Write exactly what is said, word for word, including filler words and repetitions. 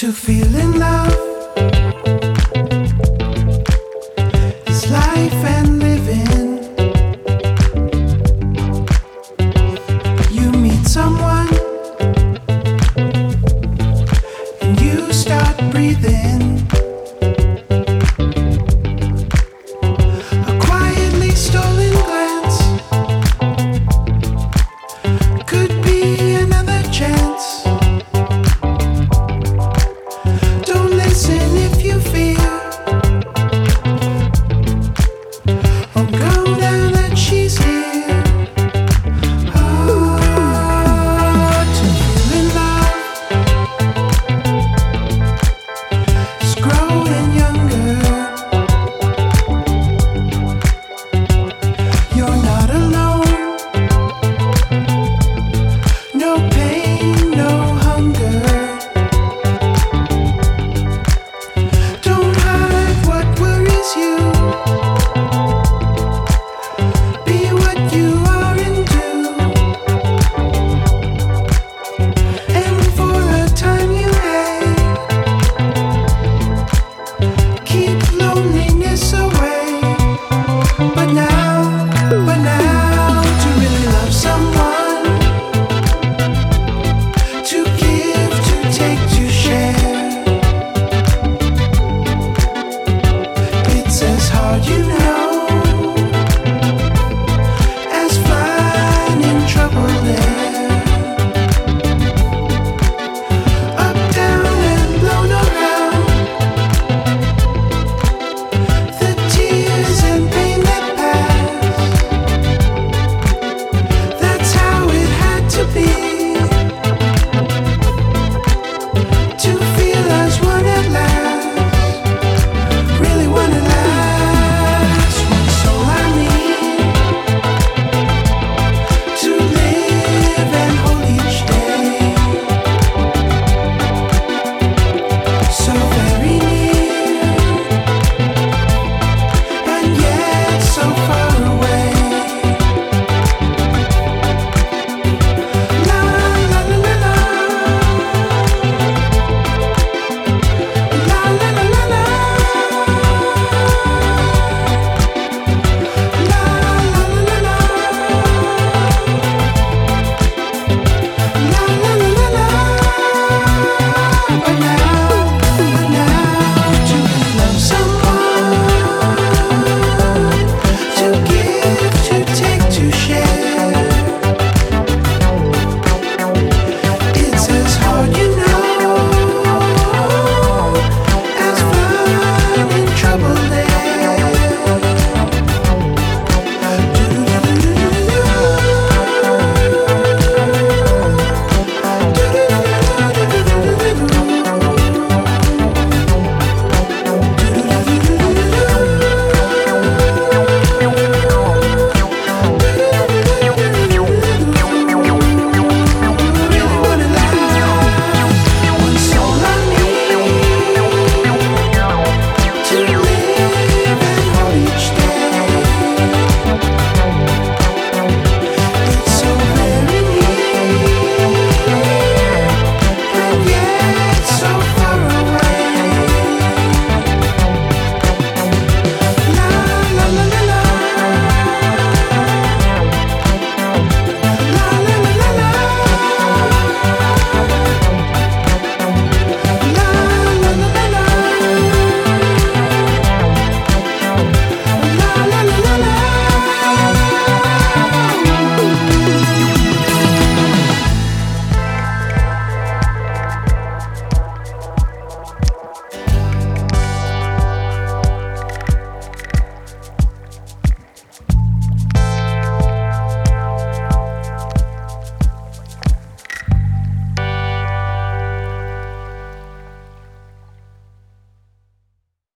To feel in love is life and living. You meet someone and you start breathing. A quietly stolen glance could be another chance. Listen if you feel, or go down that she's here. Oh, to feel in love is growing younger. You're not alone. No pain, no hunger. You be what you are and do, and for a time you may keep loneliness away. But now, but now to really love someone, to give, to take, to share, it's as hard, you know.